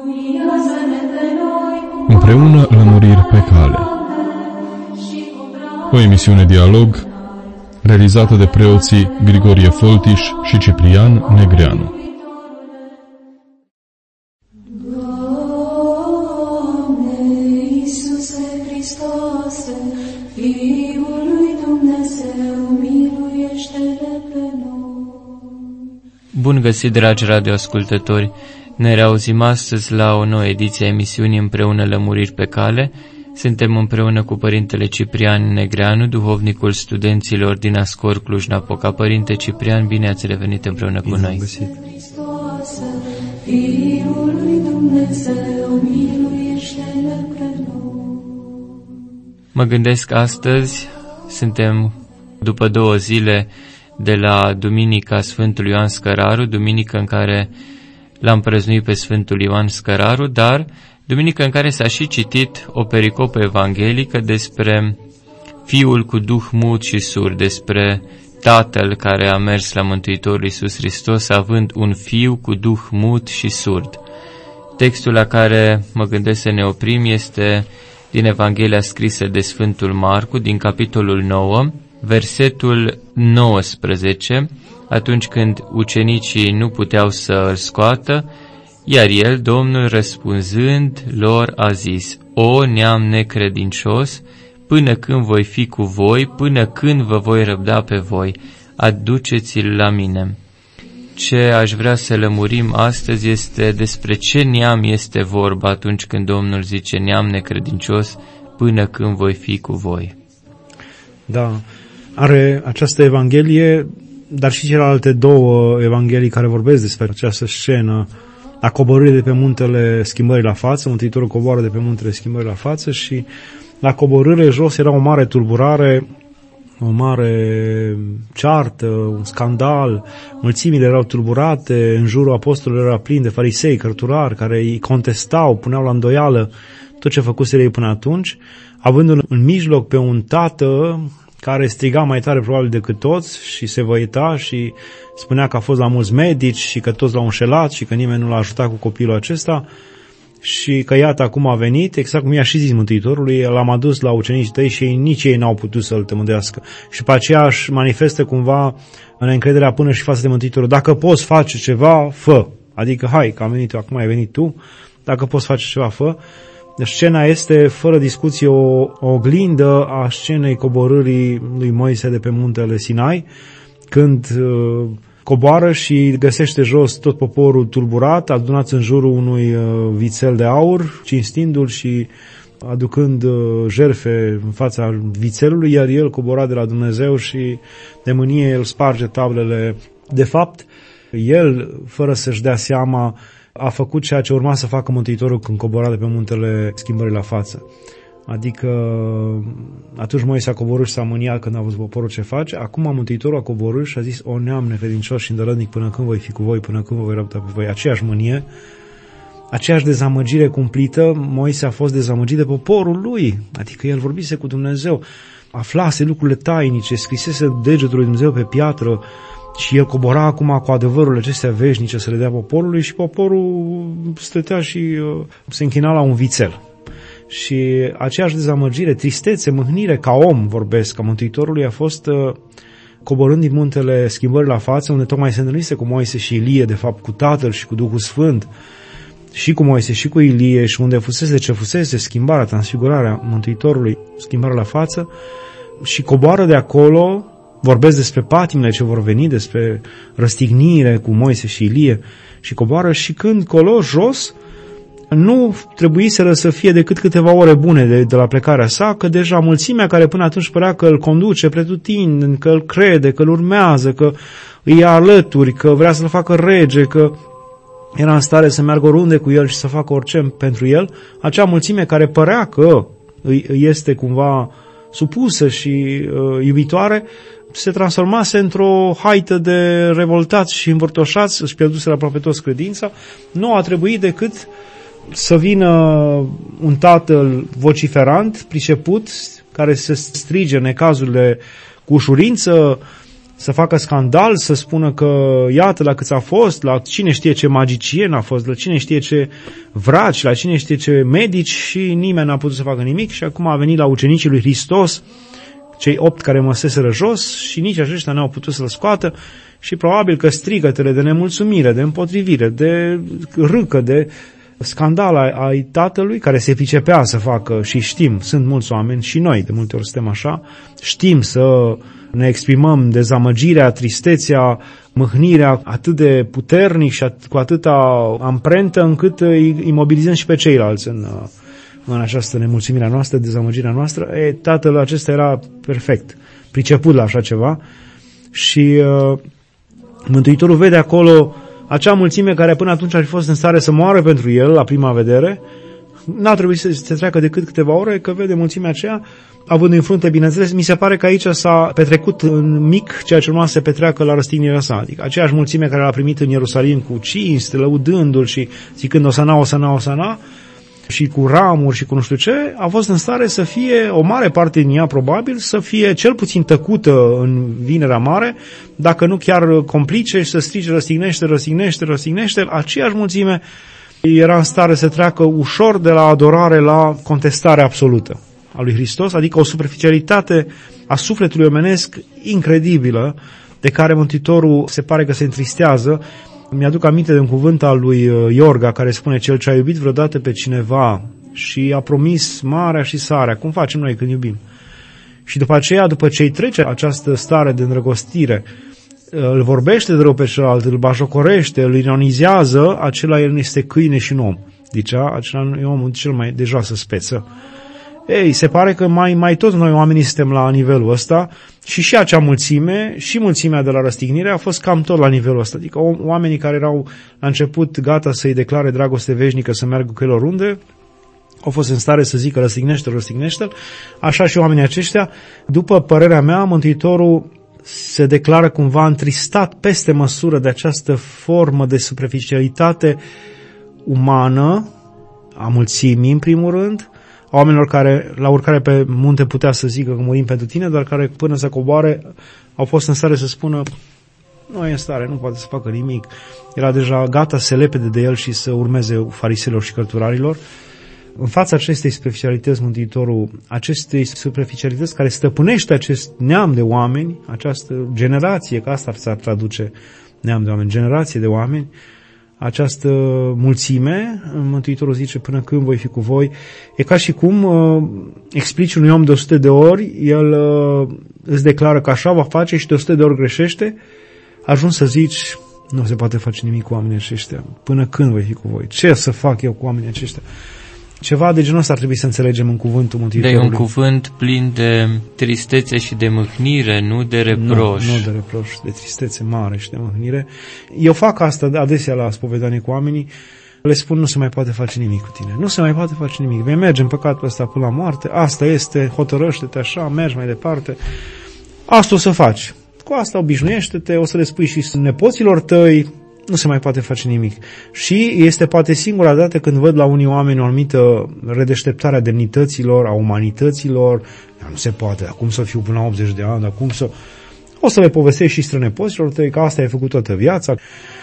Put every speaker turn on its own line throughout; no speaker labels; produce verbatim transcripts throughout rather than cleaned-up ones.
Împreună lămuriri pe cale. O emisiune dialog realizată de preoții Grigorie Foltiș și Ciprian Negreanu.
Bun găsit, dragi radioascultători! Ne reauzim astăzi la o nouă ediție a emisiunii Împreună lămuriri pe cale. Suntem împreună cu Părintele Ciprian Negreanu, duhovnicul studenților din Ascor Cluj-Napoca. Părinte Ciprian, bine ați revenit împreună cu noi. Mă gândesc astăzi, suntem după două zile de la Duminica Sfântului Ioan Scăraru, duminică în care l-am prăznuit pe Sfântul Ioan Scăraru, dar duminică în care s-a și citit o pericopă evanghelică despre Fiul cu duh mut și surd, despre Tatăl care a mers la Mântuitorul Iisus Hristos având un fiu cu duh mut și surd. Textul la care mă gândesc să ne oprim este din Evanghelia scrisă de Sfântul Marcu, din capitolul nouă, versetul nouăsprezece, atunci când ucenicii nu puteau să îl scoată, iar el, Domnul, răspunzând lor, a zis: O neam necredincios, până când voi fi cu voi, până când vă voi răbda pe voi, aduceți-l la mine. Ce aș vrea să lămurim astăzi este despre ce neam este vorba atunci când Domnul zice neam necredincios, până când voi fi cu voi.
Da, are această Evanghelie, dar și celelalte două evanghelii care vorbesc despre această scenă a coborârii de pe muntele Schimbării la față. Mântuitorul coboară de pe muntele Schimbării la față și la coborâre jos era o mare tulburare, o mare ceartă, un scandal, mulțimile erau tulburate, în jurul apostolilor era plin de farisei, cărturari, care îi contestau, puneau la îndoială tot ce făcuseră ei până atunci, având în mijloc pe un tată care striga mai tare probabil decât toți și se văita și spunea că a fost la mulți medici și că toți l-au înșelat și că nimeni nu l-a ajutat cu copilul acesta și că iată acum a venit, exact cum i-a și zis Mântuitorului, l-am adus la ucenicii tăi și ei, nici ei n-au putut să-l tămădească. Și după aceea își manifestă cumva neîncrederea până și față de Mântuitorul. Dacă poți face ceva, fă. Adică hai, că am venit eu, acum ai venit tu, dacă poți face ceva, fă. Scena este, fără discuție, o, o oglindă a scenei coborârii lui Moise de pe muntele Sinai, când uh, coboară și găsește jos tot poporul tulburat, adunat în jurul unui uh, vițel de aur, cinstindu-l și aducând uh, jertfe în fața vițelului, iar el cobora de la Dumnezeu și de mânie el sparge tablele. De fapt, el, fără să-și dea seama, a făcut ceea ce urma să facă Mântuitorul când cobora de pe muntele Schimbării la față. Adică atunci Moise a coborât și s-a mâniat când a văzut poporul ce face, acum Mântuitorul a coborât și a zis: O neam necredincios și îndărătnic, până când voi fi cu voi, până când vă voi răbda pe voi. Aceeași mânie, aceeași dezamăgire cumplită. Moise a fost dezamăgit de poporul lui, adică el vorbise cu Dumnezeu, aflase lucrurile tainice, scrisese degetul lui Dumnezeu pe piatră, și el cobora acum cu adevărurile acestea veșnice să le dea poporului și poporul stătea și uh, se închina la un vițel. Și aceeași dezamăgire, tristețe, mâhnire ca om, vorbesc, ca Mântuitorului, a fost uh, coborând din muntele Schimbării la față, unde tocmai se întâlnise cu Moise și Ilie, de fapt cu Tatăl și cu Duhul Sfânt, și cu Moise și cu Ilie, și unde fusese ce fusese schimbarea, transfigurarea Mântuitorului, schimbarea la față, și coboară de acolo. Vorbesc despre patimile ce vor veni, despre răstignire cu Moise și Ilie, și coboară și când colo, jos, nu trebuiseră să fie decât câteva ore bune de, de la plecarea sa, că deja mulțimea care până atunci părea că îl conduce pretutindeni, că îl crede, că îl urmează, că îi alături, că vrea să-l facă rege, că era în stare să meargă oriunde cu el și să facă orice pentru el, acea mulțime care părea că îi este cumva supusă și uh, iubitoare, se transformase într-o haită de revoltați și învârtoșați, își pierduseră aproape toți credința. Nu a trebuit decât să vină un tatăl vociferant, priceput, care să strige necazurile cu ușurință, să facă scandal, să spună că iată la câți a fost, la cine știe ce magicien a fost, la cine știe ce vraci, la cine știe ce medici și nimeni n-a putut să facă nimic și acum a venit la ucenicii lui Hristos, cei opt care măseseră jos și nici aceștia n-au putut să-l scoată și probabil că strigătele de nemulțumire, de împotrivire, de râcă, de scandal ai tatălui care se pricepea să facă și știm, sunt mulți oameni și noi de multe ori suntem așa, știm să ne exprimăm dezamăgirea, tristețea, mâhnirea atât de puternic și at- cu atâta amprentă încât îi imobilizăm și pe ceilalți în, în această nemulțumire noastră, dezamăgirea noastră. E, tatăl acesta era perfect, priceput la așa ceva și uh, Mântuitorul vede acolo acea mulțime care până atunci ar fi fost în stare să moară pentru el la prima vedere. N-a trebuit să se treacă decât câteva ore, că vede mulțimea aceea, având în frunte, bineînțeles, mi se pare că aici s-a petrecut în mic ceea ce urma să se petreacă la răstignirea sa, adică aceeași mulțime care l-a primit în Ierusalim cu cinste, lăudându-l și zicând Osana, Osana, Osana, și cu ramuri și cu nu știu ce, a fost în stare să fie, o mare parte din ea probabil, să fie cel puțin tăcută în Vinerea Mare, dacă nu chiar complice și să strige răstignește, răstignește, răstignește, aceeași mulțime era în stare să treacă ușor de la adorare la contestare absolută a lui Hristos, adică o superficialitate a sufletului omenesc incredibilă, de care Mântuitorul se pare că se întristează. Mi-aduc aminte de un cuvânt al lui Iorga care spune: cel ce a iubit vreodată pe cineva și a promis marea și sarea, cum facem noi când iubim? Și după aceea, după ce îi trece această stare de îndrăgostire, îl vorbește de rău pe celălalt, îl bajocorește, îl ironizează, acela el nu este câine și nu om. Zicea, acela nu e omul cel mai de joasă speță. Ei, se pare că mai, mai toți noi oamenii suntem la nivelul ăsta și și acea mulțime, și mulțimea de la răstignire a fost cam tot la nivelul ăsta. Adică oamenii care erau la început gata să-i declare dragoste veșnică, să meargă cu el oriunde, au fost în stare să zică răstignește-l, răstignește-l. Așa și oamenii aceștia, după părerea mea, Mântuitorul se declară cumva întristat peste măsură de această formă de superficialitate umană a mulțimii, în primul rând, a oamenilor care, la urcare pe munte putea să zică că murim pentru tine, dar care până să coboare au fost în stare să spună nu e în stare, nu poate să facă nimic. Era deja gata să se lepede de el și să urmeze fariseilor și cărturarilor. În fața acestei superficialități, Mântuitorul, acestei superficialități care stăpânește acest neam de oameni, această generație, că asta s-ar traduce neam de oameni, generație de oameni, această mulțime, Mântuitorul zice, până când voi fi cu voi, e ca și cum uh, explici unui om de o sută de ori, el uh, îți declară că așa va face și de o sută de ori greșește, ajungi să zici, nu se poate face nimic cu oamenii aceștia, până când voi fi cu voi, ce să fac eu cu oamenii aceștia? Ceva de genul ăsta ar trebui să înțelegem în cuvântul Mântuitorului.
De un cuvânt plin de tristețe și de mâhnire, nu de reproș.
Nu, nu de reproș, de tristețe mare și de mâhnire. Eu fac asta adesea la spovedanie cu oamenii, le spun nu se mai poate face nimic cu tine, nu se mai poate face nimic, vei merge în păcatul ăsta până la moarte, asta este, hotărăște-te așa, mergi mai departe, asta o să faci, cu asta obișnuiește-te, o să le spui și nepoților tăi, nu se mai poate face nimic. Și este poate singura dată când văd la unii oameni o anumită redeșteptare a demnităților, a umanităților, nu se poate, acum să fiu până la optzeci de ani, acum să... O să le povestești și strănepoților tăi că asta ai făcut toată viața.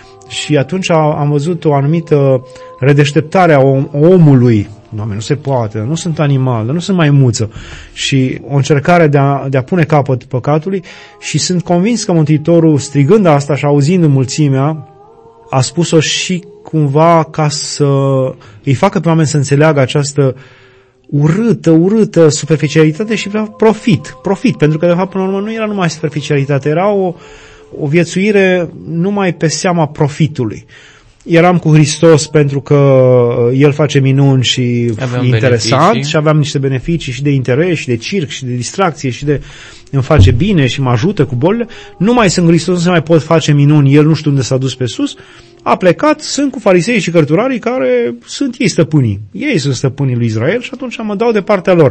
Și atunci am văzut o anumită redeșteptare a omului. Doamne, nu se poate, nu sunt animal, nu sunt maimuță. Și o încercare de a, de a pune capăt păcatului și sunt convins că Mântuitorul, strigând asta și auzind în mulțimea, a spus-o și cumva ca să îi facă pe oameni să înțeleagă această urâtă, urâtă superficialitate și vrea profit, profit, pentru că de fapt până la urmă nu era numai superficialitate, era o, o viețuire numai pe seama profitului. Eram cu Hristos pentru că El face minuni și
aveam
e interesant
beneficii.
Și aveam niște beneficii și de interes și de circ și de distracție și de îmi face bine și mă ajută cu bolile. Nu mai sunt Hristos, nu se mai pot face minuni, El nu știu unde s-a dus pe sus, a plecat, sunt cu farisei și cărturarii care sunt ei stăpânii. Ei sunt stăpânii lui Israel și atunci mă dau de partea lor.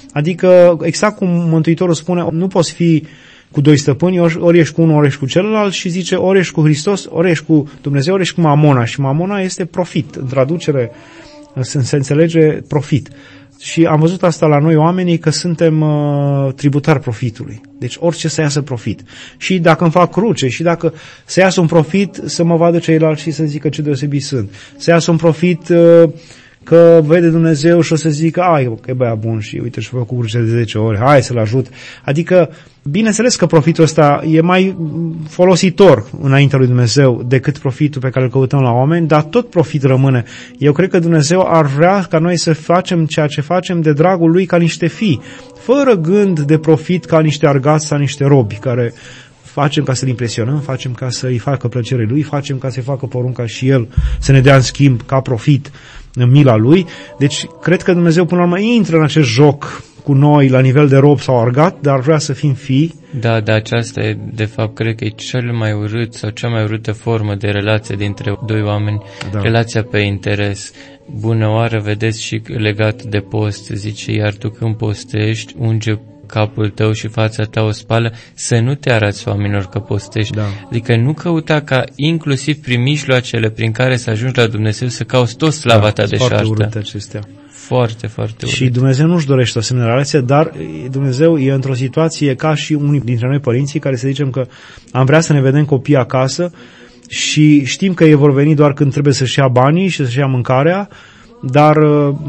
Adică exact cum Mântuitorul spune, nu poți fi cu doi stăpâni, ori, ori ești cu unul, ori ești cu celălalt și zice ori ești cu Hristos, ori ești cu Dumnezeu, ori ești cu Mamona. Și Mamona este profit. În traducere se, se înțelege profit. Și am văzut asta la noi oamenii, că suntem uh, tributari profitului. Deci orice să iasă profit. Și dacă îmi fac cruce, și dacă să iasă un profit, să mă vadă ceilalți și să zică ce deosebit sunt. Să iasă un profit uh, că vede Dumnezeu și o să zică, ai, că e băiat bun și uite și-a făcut cruce de zece ori, hai să-l ajut. Adică, bineînțeles că profitul ăsta e mai folositor înaintea lui Dumnezeu decât profitul pe care îl căutăm la oameni, dar tot profit rămâne. Eu cred că Dumnezeu ar vrea ca noi să facem ceea ce facem de dragul lui ca niște fii, fără gând de profit ca niște argați sau niște robi, care facem ca să-l impresionăm, facem ca să-i facă plăcere lui, facem ca să-i facă porunca și el să ne dea în schimb ca profit în mila lui. Deci cred că Dumnezeu până la urmă intră în acest joc cu noi la nivel de rob sau argat, dar vrea să fim fii.
Da, dar aceasta e, de fapt, cred că e cel mai urât sau cea mai urâtă formă de relație dintre doi oameni, da. Relația pe interes. Bună oară, vedeți, și legat de post, zice, iar tu când postești, unge capul tău și fața ta o spală, să nu te arăți oamenilor că postești. Da. Adică nu căuta ca inclusiv prin mijloacele prin care să ajungi la Dumnezeu să cauți tot slava da, ta de șartă.
Foarte urâte acestea.
Foarte, foarte urât.
Și Dumnezeu nu-și dorește o asemenea relație, dar Dumnezeu e într-o situație ca și unii dintre noi părinții care să zicem că am vrea să ne vedem copiii acasă și știm că ei vor veni doar când trebuie să-și ia banii și să-și ia mâncarea, dar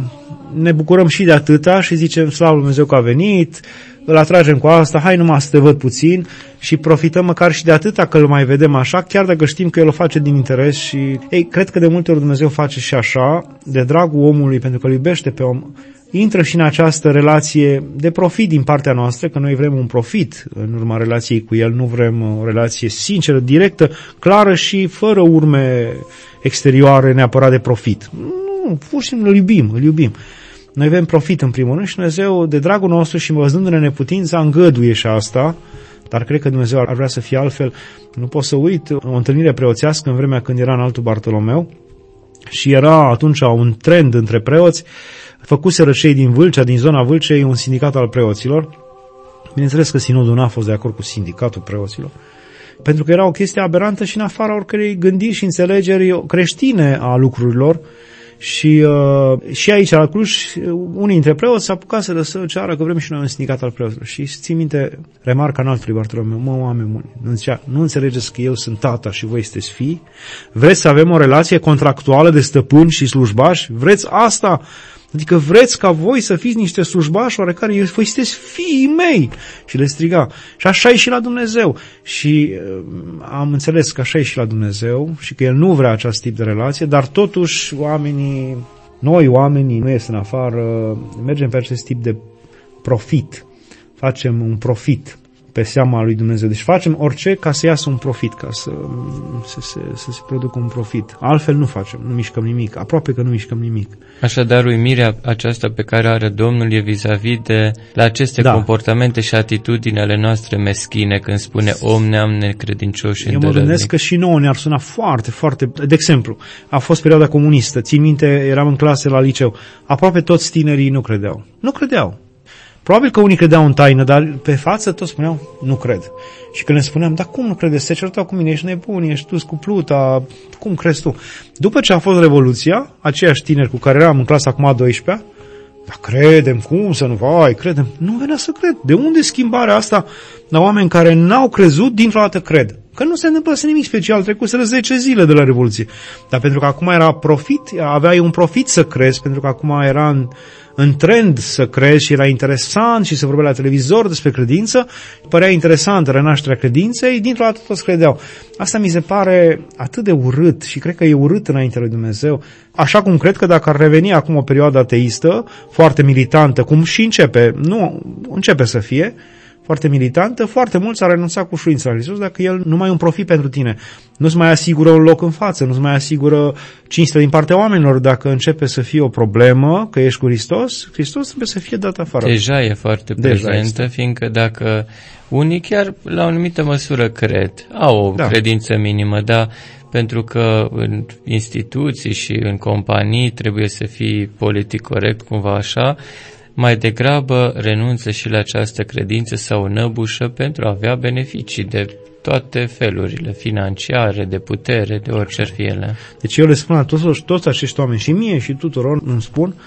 ne bucurăm și de atâta și zicem, slavă Lui Dumnezeu că a venit, îl atragem cu asta, hai numai să te văd puțin și profităm măcar și de atâta că îl mai vedem așa, chiar dacă știm că el o face din interes. Și ei, cred că de multe ori Dumnezeu face și așa, de dragul omului, pentru că îl iubește pe om, intră și în această relație de profit din partea noastră, că noi vrem un profit în urma relației cu el, nu vrem o relație sinceră, directă, clară și fără urme exterioare neapărat de profit. Nu, pur și simplu îl iubim, îl iubim. Noi avem profit în primul rând și Dumnezeu, de dragul nostru și văzându-ne neputința, îngăduie și asta, dar cred că Dumnezeu ar vrea să fie altfel. Nu pot să uit o întâlnire preoțească în vremea când era în Altul Bartolomeu și era atunci un trend între preoți, făcuseră cei din Vâlcea, din zona Vâlcei, un sindicat al preoților. Bineînțeles că sinodul n-a fost de acord cu sindicatul preoților, pentru că era o chestie aberantă și în afara oricărei gândiri și înțelegeri creștine a lucrurilor. Și, uh, și aici, la Cluj, unii dintre preoți s-a apucat să lăsă ceară că vrem și noi un sindicat al preoților. Și ții minte remarca înaltului Bartolomeu, mă, oameni buni, nu, zicea, nu înțelegeți că eu sunt tata și voi sunteți fii? Vreți să avem o relație contractuală de stăpâni și slujbași? Vreți asta? Adică vreți ca voi să fiți niște slujbași oarecare, voi sunteți fiii mei. Și le striga. Și așa e și la Dumnezeu. Și uh, am înțeles că așa e și la Dumnezeu și că El nu vrea acest tip de relație, dar totuși oamenii, noi oamenii, nu ies în afară, mergem pe acest tip de profit. Facem un profit pe seama lui Dumnezeu. Deci facem orice ca să iasă un profit, ca să, să, să, să se producă un profit. Altfel nu facem, nu mișcăm nimic, aproape că nu mișcăm nimic.
Așadar, uimirea aceasta pe care are Domnul e vis-a-vis de la aceste da. comportamente și atitudini ale noastre meschine, când spune om neam necredincioși și
îndărătnic. Eu mă gândesc că și nouă ne-ar suna foarte, foarte... De exemplu, a fost perioada comunistă, țin minte, eram în clase la liceu, aproape toți tinerii nu credeau. Nu credeau. Probabil că unii credeau în taină, dar pe față toți spuneau, nu cred. Și când le spuneam, dar cum nu credeți? Se certau cu mine, ești nebun, ești dus cu pluta, cum crezi tu? După ce a fost Revoluția, aceiași tineri cu care eram în clasa acum a douăsprezecea, dar credem, cum să nu, vai, credem. Nu venea să cred. De unde schimbarea asta la oameni care n-au crezut, dintr-o dată cred? Că nu se întâmplă nimic special, trecuseră zece zile de la Revoluție. Dar pentru că acum era profit, aveai un profit să crezi, pentru că acum era în, în trend să crezi și era interesant și se vorbea la televizor despre credință, părea interesantă renașterea credinței, dintr-o dată toți credeau. Asta mi se pare atât de urât și cred că e urât înaintea lui Dumnezeu. Așa cum cred că dacă ar reveni acum o perioadă ateistă, foarte militantă, cum și începe, nu începe să fie, foarte militantă, foarte mulți ar renunța cu ușurință la Hristos dacă El nu mai e un profit pentru tine. Nu-ți mai asigură un loc în față, nu-ți mai asigură cinste din partea oamenilor. Dacă începe să fie o problemă că ești cu Hristos, Hristos trebuie să fie dat afară.
Deja e foarte prezentă, fiindcă dacă unii chiar la o anumită măsură cred, au o da. credință minimă, dar pentru că în instituții și în companii trebuie să fii politic corect, cumva așa, mai degrabă renunță și la această credință sau înăbușă pentru a avea beneficii de toate felurile, financiare, de putere, de orice ar fi ele.
Deci eu le spun la toți, toți acești oameni și mie și tuturor îmi spun,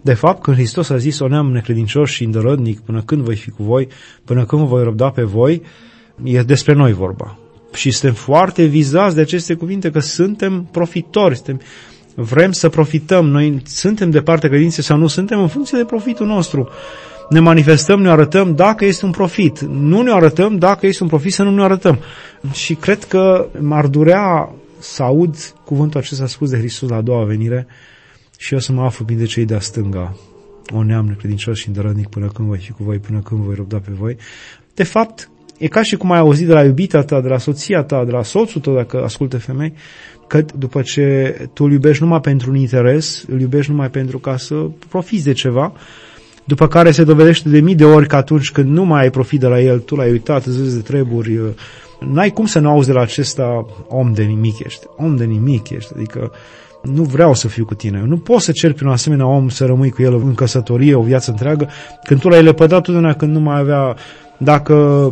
De fapt, când Hristos a zis, o neam necredincios și îndărătnic, până când voi fi cu voi, până când vă voi răbda pe voi, e despre noi vorba. Și suntem foarte vizați de aceste cuvinte, că suntem profitori, suntem, vrem să profităm, noi suntem de partea credinței sau nu suntem în funcție de profitul nostru. Ne manifestăm, ne arătăm dacă este un profit. Nu ne arătăm dacă este un profit, să nu ne arătăm. Și cred că m-ar durea să aud cuvântul acesta spus de Hristos la a doua venire și eu să mă aflu printre cei de-a stânga. O neam necredincios și îndărătnic până când voi fi cu voi, până când voi răbda pe voi. De fapt, e ca și cum ai auzit de la iubita ta, de la soția ta, de la soțul tău, dacă ascultă femei, că după ce tu îl iubești numai pentru un interes, îl iubești numai pentru ca să profiți de ceva, după care se dovedește de mii de ori că atunci când nu mai ai profit de la el, tu l-ai uitat, îți vezi de treburi, n-ai cum să nu auzi de la acesta, om de nimic ești, om de nimic ești, adică nu vreau să fiu cu tine, nu poți să ceri pe un asemenea om să rămâi cu el în căsătorie o viață întreagă, când tu l-ai lepădat totdeauna când nu mai avea, dacă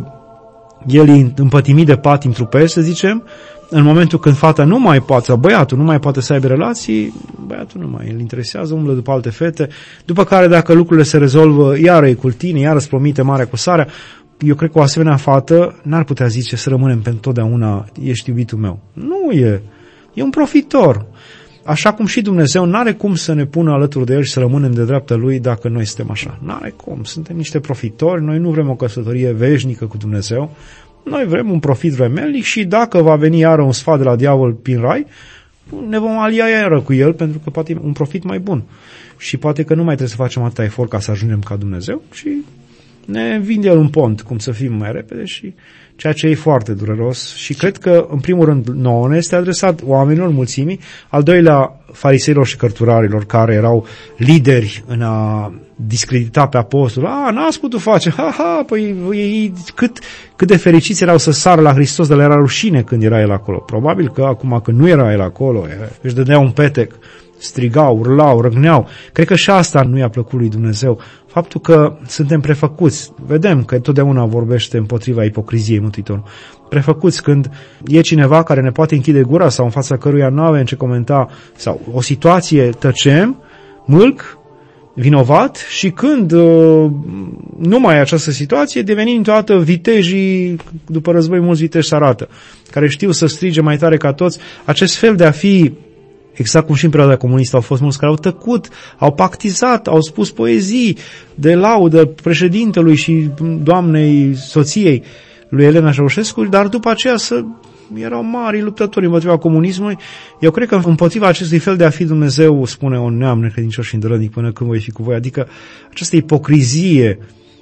el e împătimit de patim trupesc, să zicem, în momentul când fata nu mai poate, sau băiatul nu mai poate să aibă relații, băiatul nu mai îl interesează, umblă după alte fete, după care dacă lucrurile se rezolvă, iară e cu tine, iară îți promite marea cu sarea. Eu cred că o asemenea fată n-ar putea zice să rămânem pentru totdeauna, ești iubitul meu. Nu e, e un profitor. Așa cum și Dumnezeu n-are cum să ne pună alături de El și să rămânem de dreapta Lui dacă noi suntem așa. N-are cum, suntem niște profitori, noi nu vrem o căsătorie veșnică cu Dumnezeu, noi vrem un profit vremelnic și dacă va veni iară un sfat de la diavol prin rai, ne vom alia iară cu el pentru că poate e un profit mai bun. Și poate că nu mai trebuie să facem atâta efort ca să ajungem ca Dumnezeu și ne vinde el un pont, cum să fim mai repede și ceea ce e foarte dureros. Și cred că, în primul rând, nouă ne este adresat oamenilor, mulțimii, al doilea, fariseilor și cărturarilor, care erau lideri în a discredita pe apostol. A, n-ați putut face, ha, ha, păi ei, cât, cât de fericiți erau să sară la Hristos, dar le era rușine când era el acolo. Probabil că acum când nu era el acolo, își dădea un petec, strigau, urlau, răgneau. Cred că și asta nu i-a plăcut lui Dumnezeu. Faptul că suntem prefăcuți, vedem că totdeauna vorbește împotriva ipocriziei Mântuitorul. Prefăcuți când e cineva care ne poate închide gura sau în fața căruia nu avem ce comenta sau o situație, tăcem, mâlc, vinovat și când uh, nu mai e această situație, devenim toată vitejii, după război mulți viteji se arată, care știu să strige mai tare ca toți. Acest fel de a fi, exact cum și în perioada comunistă au fost mulți care au tăcut, au pactizat, au spus poezii de laudă președintelui și doamnei soției lui Elena Ceaușescu, dar după aceea să erau mari luptători împotriva comunismului. Eu cred că împotriva acestui fel de a fi Dumnezeu spune o neam necredincios și îndărătnic până când voi fi cu voi, adică această ipocrizie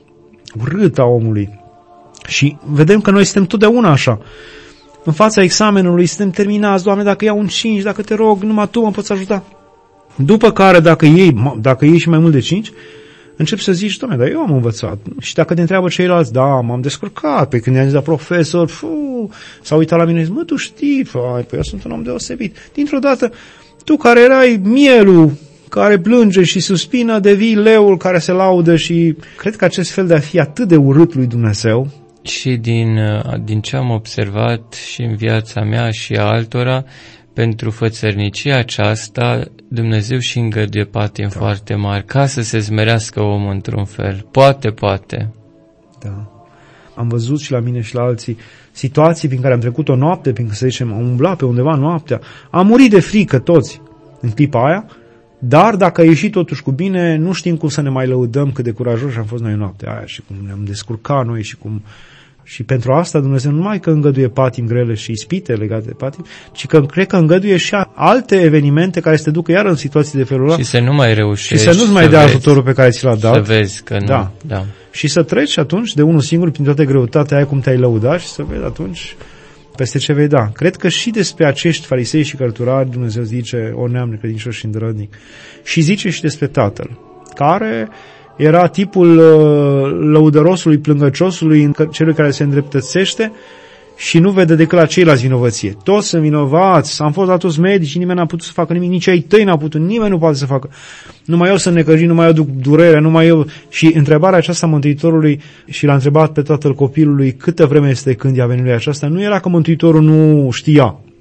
urâtă a omului. Și vedem că noi suntem totdeauna așa. În fața examenului suntem terminați, Doamne, dacă iau un cinci, dacă te rog, numai Tu mă poți ajuta. După care, dacă iei, dacă iei și mai mult de cinci, încep să zici, Doamne, dar eu am învățat. Și dacă te întreabă ceilalți, da, m-am descurcat. Pe când i-am zis la profesor, fu, s-a uitat la mine și zis, mă, tu știi, fai, păi eu sunt un om deosebit. Dintr-o dată, tu care erai mielul care plânge și suspină, devii leul care se laudă și cred că acest fel de a fi atât de urât lui Dumnezeu.
Și din, din ce am observat și în viața mea și a altora, pentru fățărnicia aceasta, Dumnezeu și îngăduie patim da. foarte mari, ca să se zmerească omul într-un fel. Poate, poate.
Da. Am văzut și la mine și la alții situații prin care am trecut o noapte, prin care, să zicem, am umblat pe undeva noaptea, am murit de frică toți în clipa aia, dar dacă a ieșit totuși cu bine, nu știm cum să ne mai lăudăm cât de curajoși am fost noi în noaptea aia și cum ne-am descurcat noi și cum... Și pentru asta Dumnezeu nu numai că îngăduie patim grele și ispite legate de patim, ci că cred că îngăduie și alte evenimente care să te ducă iar în situații de felul ăla.
Și să nu mai reușești.
Și să nu-ți mai dea ajutorul pe care ți l-a dat.
Să vezi că nu.
Da.
da.
Și să treci atunci de unul singur prin toată greutatea aia cum te-ai lăudat și să vezi atunci peste ce vei da. Cred că și despre acești farisei și cărturari Dumnezeu zice o neam necredincios și îndărătnic. Și zice și despre Tatăl, care era tipul uh, lăudărosului, plângăciosului, celui care se îndreptățește și nu vede decât la ceilalți vinovăție. Toți sunt vinovați, am fost la toți medici, nimeni n-a putut să facă nimic, nici ai tăi n-a putut, nimeni nu poate să facă. Numai eu sunt necăjit, numai eu duc durerea, numai eu... Și întrebarea aceasta Mântuitorului, și l-a întrebat pe tatăl copilului câtă vreme este când i-a venit lui aceasta, nu era că Mântuitorul nu știa.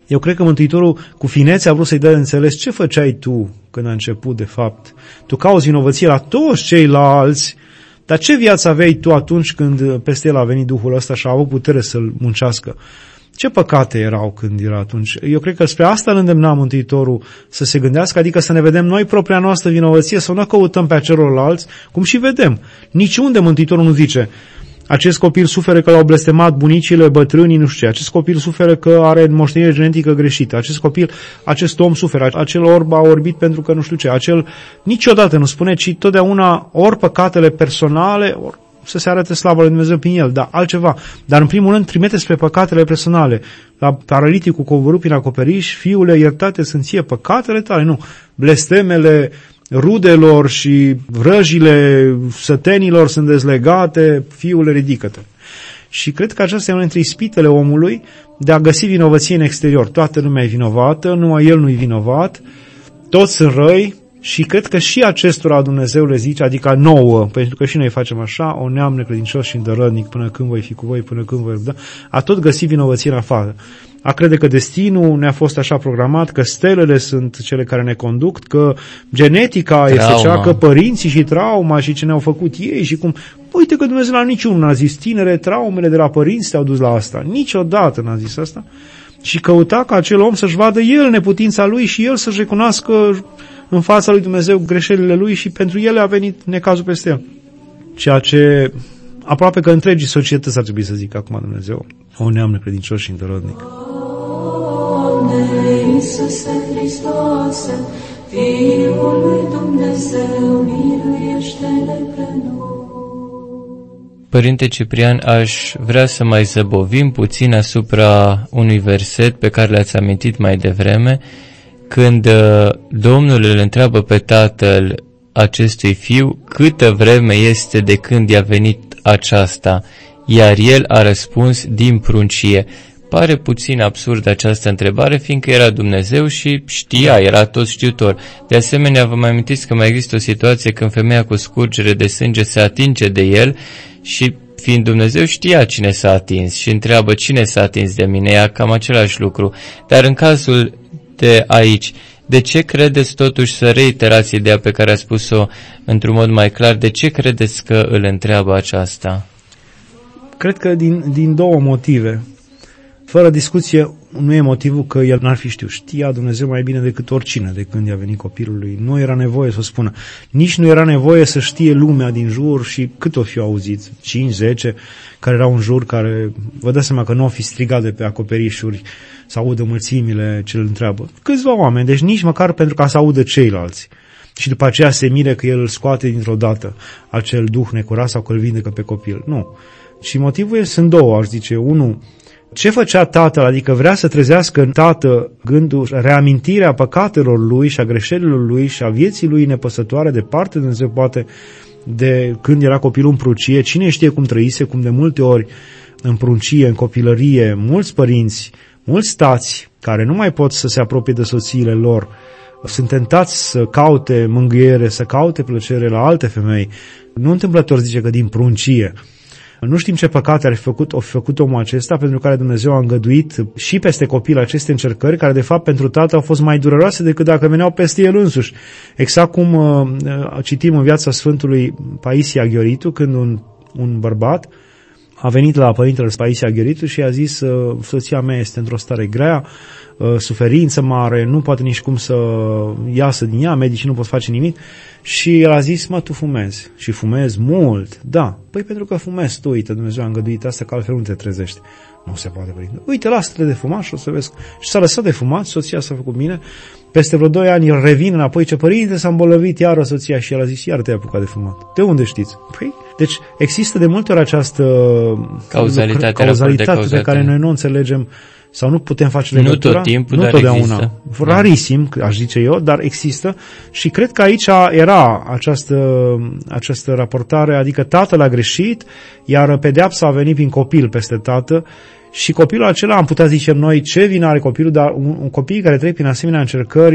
Eu cred că Mântuitorul cu finețe a vrut să-i dea de înțeles ce făceai tu când a început de fapt. Tu cauți vinovăție la toți ceilalți, dar ce viață aveai tu atunci când peste el a venit Duhul ăsta și a avut putere să-l muncească? Ce păcate erau când era atunci? Eu cred că spre asta îl îndemna Mântuitorul să se gândească, adică să ne vedem noi propria noastră vinovăție, să nu căutăm pe a celorlalți, cum și vedem. Niciunde Mântuitorul nu zice, acest copil suferă că l-au blestemat bunicile, bătrânii, nu știu ce, acest copil suferă că are moștenire genetică greșită, acest copil, acest om suferă, acel orb a orbit pentru că nu știu ce, acel niciodată nu spune, ci totdeauna ori păcatele personale, ori să se arate slavă lui Dumnezeu prin el, dar altceva. Dar în primul rând trimite spre păcatele personale. La paraliticul coborât prin acoperiș, fiule, iertate sunt ție păcatele tale, nu. Blestemele rudelor și vrăjile sătenilor sunt dezlegate, fiule, ridică-te. Și cred că aceasta e una dintre ispitele omului de a găsi vinovăție în exterior. Toată lumea e vinovată, numai el nu-i vinovat, toți sunt răi, și cred că și acestora Dumnezeu le zice, adică nouă, pentru că și noi facem așa, o neam necredincios și îndărătnic, până când voi fi cu voi, până când voi răbda, a tot găsi vinovăție în afară. A crede că destinul ne-a fost așa programat, că stelele sunt cele care ne conduc, că genetica trauma este cea, că părinții și trauma și ce ne-au făcut ei și cum... Uite că Dumnezeu la niciunul n-a zis, tinere, traumele de la părinți te-au dus la asta. Niciodată n-a zis asta. Și căuta ca acel om să-și vadă el neputința lui și el să-și recunoască în fața lui Dumnezeu greșelile lui și pentru ele a venit necazul peste el. Ceea ce aproape că întregii societăți ar trebui să zic acum Dumnezeu, o neam necredincios și îndărătnic.
Doamne Iisuse Hristoase, Fiul lui Dumnezeu, miluiește-ne pe noi.
Părinte Ciprian, aș vrea să mai zăbovim puțin asupra unui verset pe care l-ați amintit mai devreme, când Domnul îl întreabă pe tatăl acestui fiu câtă vreme este de când i-a venit aceasta, iar el a răspuns din pruncie. Pare puțin absurd această întrebare, fiindcă era Dumnezeu și știa, era tot știutor. De asemenea, vă mai amintiți că mai există o situație când femeia cu scurgere de sânge se atinge de el și fiind Dumnezeu știa cine s-a atins și întreabă cine s-a atins de mine, ea cam același lucru. Dar în cazul de aici, de ce credeți totuși, să reiterați ideea pe care a spus-o într-un mod mai clar, de ce credeți că îl întreabă aceasta?
Cred că din, din două motive. Fără discuție, nu e motivul că el n-ar fi știut. Știa Dumnezeu mai bine decât oricine de când i-a venit copilului. Nu era nevoie să o spună. Nici nu era nevoie să știe lumea din jur și cât o fi auzit. cinci, zece, care erau în jur, care vă dați seama că nu au fi strigat de pe acoperișuri să audă mulțimile ce îl întreabă. Câțiva oameni, deci nici măcar pentru ca să audă ceilalți. Și după aceea se mire că el îl scoate dintr-o dată acel duh necurat sau că îl vindecă pe copil. Nu. Și motivul e, sunt două, aș zice. Unu, ce făcea tatăl, adică vrea să trezească în tată gândul, reamintirea păcatelor lui și a greșelilor lui și a vieții lui nepăsătoare departe de Dumnezeu, poate de când era copilul în prucie, cine știe cum trăise, cum de multe ori în pruncie, în copilărie, mulți părinți, mulți tați care nu mai pot să se apropie de soțiile lor, sunt tentați să caute mângâiere, să caute plăcere la alte femei. Nu întâmplător zice că din pruncie. Nu știm ce păcate ar fi făcut, o fi făcut omul acesta, pentru care Dumnezeu a îngăduit și peste copil aceste încercări, care de fapt pentru tată au fost mai dureroase decât dacă veneau peste el însuși. Exact cum uh, citim în viața Sfântului Paisie Aghioritu, când un, un bărbat a venit la părintele Paisie Aghioritu și a zis, uh, soția mea este într-o stare grea, uh, suferință mare, nu poate nici cum să iasă din ea, medicii nu pot face nimic. Și el a zis, mă, tu fumezi. Și fumezi mult. Da. Păi pentru că fumezi tu, uite, Dumnezeu a îngăduit asta, că altfel nu te trezești. Nu se poate, părinte. Uite, lasă-te de fumat și o să vezi. Și s-a lăsat de fumat, soția s-a făcut bine. Peste vreo doi ani el revine înapoi, ce părinte, s-a îmbolnăvit iară soția și el a zis, iar te-ai apucat de fumat. De unde știți? Păi, deci există de multe ori această
cauzalitate,
cauzalitate pe care noi nu înțelegem sau nu putem face legătura.
Nu tot timpul,
nu
dar
totdeauna.
există.
Rarisim, aș zice eu, dar există și cred că aici era această, această raportare, adică tatăl a greșit, iar pedeapsa a venit prin copil peste tată și copilul acela, am putea zice noi, ce vină are copilul, dar un, un copil care trece prin asemenea încercări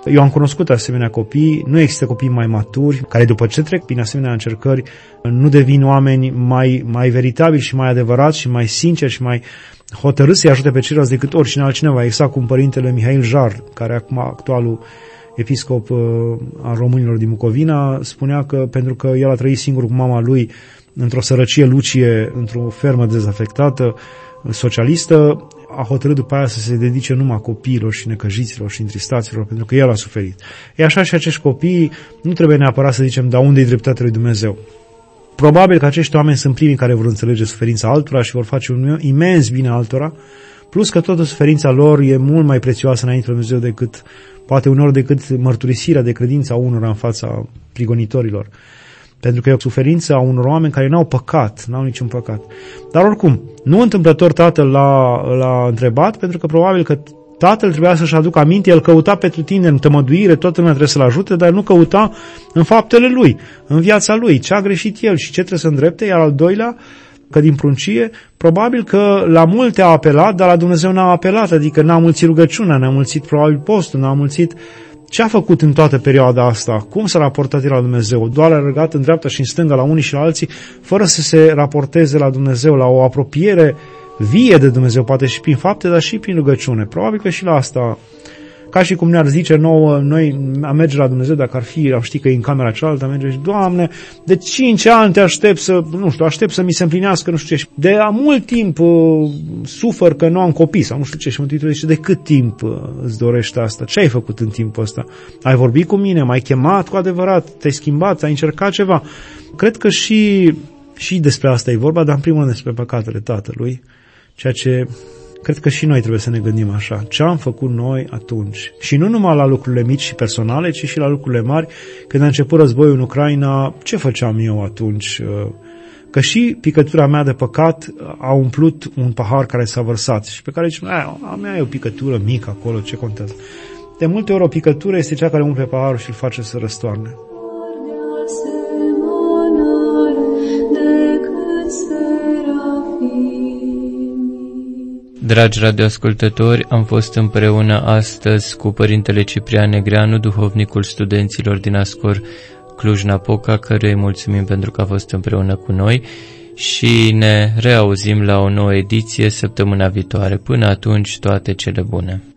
Eu am cunoscut asemenea copii, nu există copii mai maturi, care după ce trec prin asemenea încercări nu devin oameni mai, mai veritabili și mai adevărați și mai sinceri și mai hotărâți să-i ajute pe ceilalți decât oricine altcineva, exact cum părintele Mihail Jar, care acum actualul episcop uh, al românilor din Bucovina, spunea că pentru că el a trăit singur cu mama lui într-o sărăcie lucie, într-o fermă dezafectată, socialistă, a hotărât după aia să se dedice numai copiilor și necăjiților și întristaților, pentru că el a suferit. E așa și acești copii nu trebuie neapărat să zicem, dar unde e dreptatea lui Dumnezeu? Probabil că acești oameni sunt primii care vor înțelege suferința altora și vor face un imens bine altora, plus că toată suferința lor e mult mai prețioasă înainte de Dumnezeu decât, poate uneori decât mărturisirea de credință a unora în fața prigonitorilor. Pentru că e o suferință a unor oameni care n-au păcat, n-au niciun păcat. Dar oricum, nu întâmplător tatăl l-a, l-a întrebat, pentru că probabil că tatăl trebuia să-și aducă aminte, el căuta pretutindeni în tămăduire, toată lumea trebuie să-l ajute, dar nu căuta în faptele lui, în viața lui, ce a greșit el și ce trebuie să îndrepte, iar al doilea, că din pruncie, probabil că la multe a apelat, dar la Dumnezeu n-a apelat, adică n-a mulțit rugăciunea, n-a mulțit probabil postul, n-a mulțit ce a făcut în toată perioada asta, cum s-a raportat el la Dumnezeu, doar a răgat în dreapta și în stânga la unii și la alții, fără să se raporteze la Dumnezeu, la o apropiere vie de Dumnezeu, poate și prin fapte, dar și prin rugăciune. Probabil că și la asta, ca și cum ne-ar zice nouă, noi am merge la Dumnezeu, dacă ar fi, am ști că e în camera cealaltă, am merge și, Doamne, de cinci ani te aștept să, nu știu, aștept să mi se împlinească, nu știu ce, de mult timp uh, sufăr că nu am copii, sau nu știu ce, și Mântuitorul zice, de cât timp uh, îți dorești asta? Ce ai făcut în timpul ăsta? Ai vorbit cu mine, m-ai chemat cu adevărat, te-ai schimbat, ai încercat ceva? Cred că și, și despre asta e vorba, dar în primul rând despre păcatele tatălui, ceea ce cred că și noi trebuie să ne gândim așa. Ce am făcut noi atunci? Și nu numai la lucrurile mici și personale, ci și la lucrurile mari. Când a început războiul în Ucraina, ce făceam eu atunci? Că și picătura mea de păcat a umplut un pahar care s-a vărsat și pe care zicem, a mea e o picătură mică acolo, ce contează? De multe ori o picătură este cea care umple paharul și îl face să răstoarne.
Dragi radioascultători, am fost împreună astăzi cu Părintele Ciprian Negreanu, duhovnicul studenților din Ascor Cluj-Napoca, căruia îi mulțumim pentru că a fost împreună cu noi și ne reauzim la o nouă ediție săptămâna viitoare. Până atunci, toate cele bune!